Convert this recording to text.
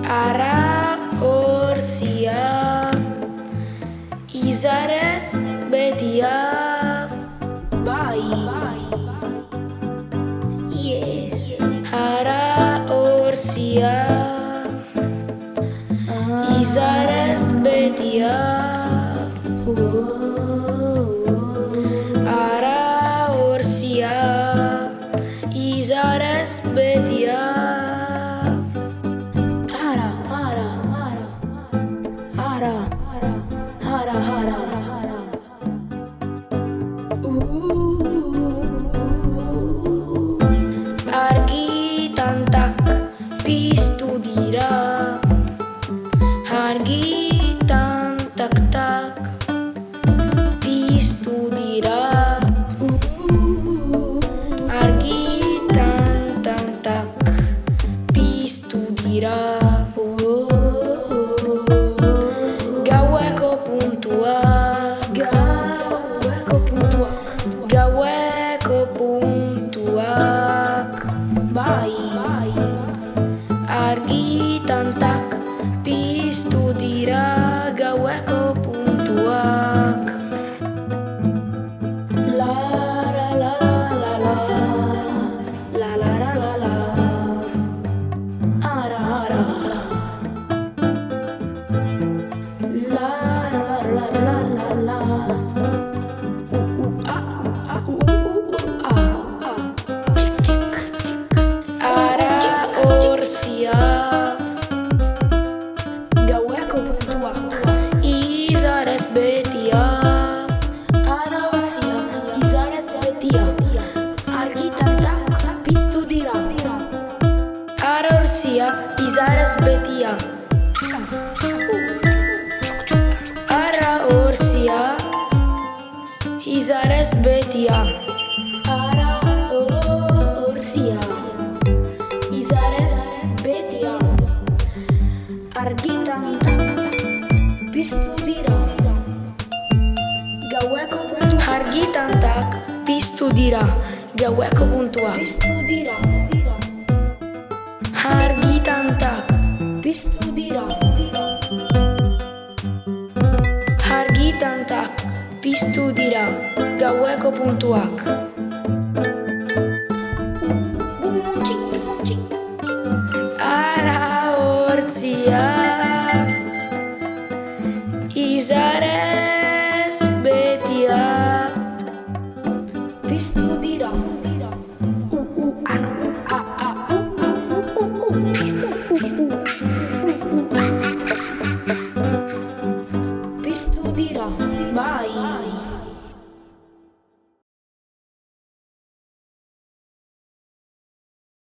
Ara orsia Izares betia Bai Ara orsia Izares betia Ara orsia Izares betia Argi tantak piztu dira Argi tantak tak piztu dira Argi tantak piztu dira Gaueko puntuak Bai Argi tantak piztu dira gaueko puntuak La la la la la La la la la la Ara ara La la la la la la Gaueko puntuak Izares betia Ara orsia Izares betia Argi tantak piztu dira Ara orsia Izares betia Ara orsia Izares betia Ara orsia Izares betia Argi tantak piztu dira Gaueko puntuak Argi tantak piztu dira Gaueko puntuak Argi tantak piztu dira Argi tantak piztu dira Gaueko puntuak Ara ortzia Izares betia piztu dira Piztu dira Bai